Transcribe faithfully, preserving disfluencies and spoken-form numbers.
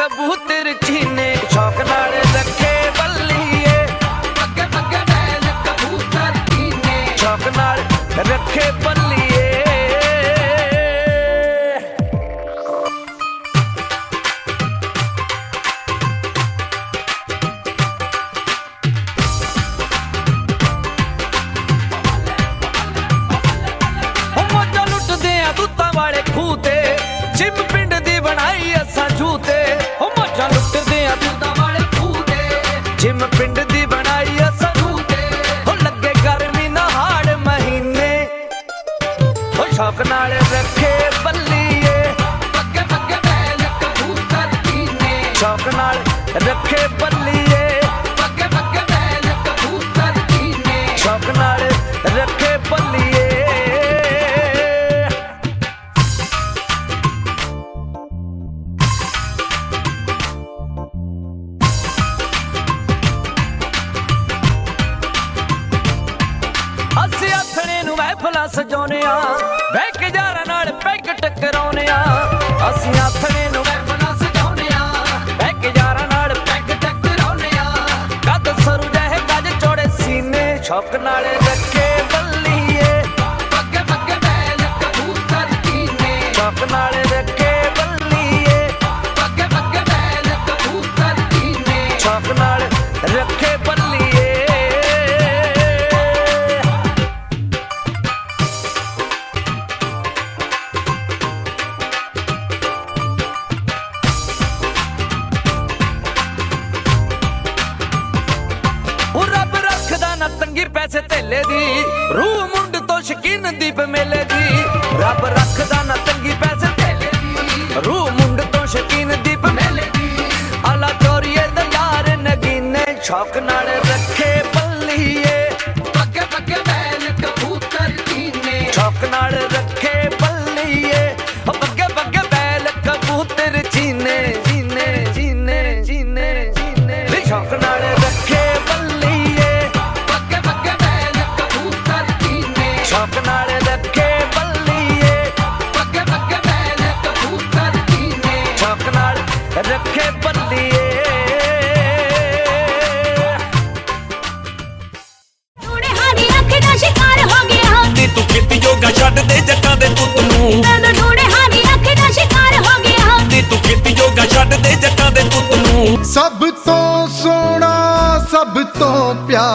कबूतर चीने शौक नाल रखे बल्लीए पक्के पक्के बैल कबूतर चीने शौक नाल रखे बल्लीए वाले खूते जिम पिंड दी बनाई असा झूते हो मजा लुटदे आ दूधा वाले खूते जिम पिंड दी बनाई असा झूते हो लगे गर्मी नहाड़ महीने हो शौक नाल रखे बल्लीए पक्के पक्के बैल कबूतर चीने शौक नाल रखे बल्लीए पक्के पक्के बैल कबूतर चीने शौक नाल रखे बल्लीए सजाने बह के यारां नाल पैग टकराउने असीं आथणे नूं महफिलां सजाउने बह के यारां नाल पैग टकराउने कद सरू जहे गज चौड़े सीने शौक नाल रखे बल्लीए पक्के पक्के बैल कबूतर चीने शौक नाल रखे बल्लीए पक्के पक्के बैल कबूतर चीने शौक नाल रखे बल्लीए पैसे तेले दी रूह मुंड तो शकीन दीप मेले दी रब रखदा ना तंगी पैसे तेले दी रूह मुंड तो शकीन दीप मेले दी आला चोरिए दा यार नगीने शौक नाल रखे बल्लीए पक्के पक्के बैल कबूतर चीने शौक नाल रखे बल्लीए पक्के पक्के बैल कबूतर चीने चीने चीने चीने चीने शौक नाल रखे शौक नाल रखे बल्लीए पक्के पक्के बैल कबूतर चीने शौक नाल रखे बल्लीए टूड़े हादी अख दा शिकार हो गया नी तू खेती जोगा छड्ड दे जट्टां दे पुੱਤ ਨੂੰ मैं टूड़े हादी अख दा शिकार हो गया नी तू खेती जोगा छड्ड दे जट्टां दे पुੱਤ ਨੂੰ सब तो सोना सब तो प्यारा